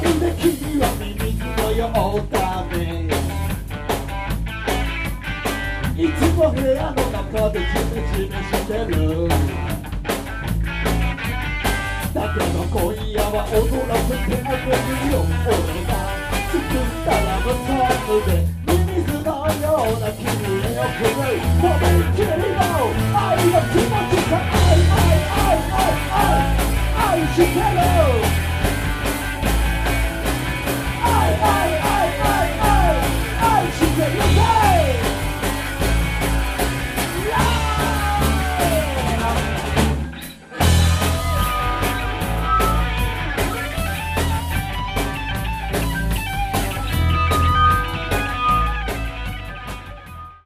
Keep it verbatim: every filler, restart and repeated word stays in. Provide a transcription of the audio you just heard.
で君はミミズのようだね。いつも部屋の中でジメジメしてる。だけど今夜は踊らせてあげ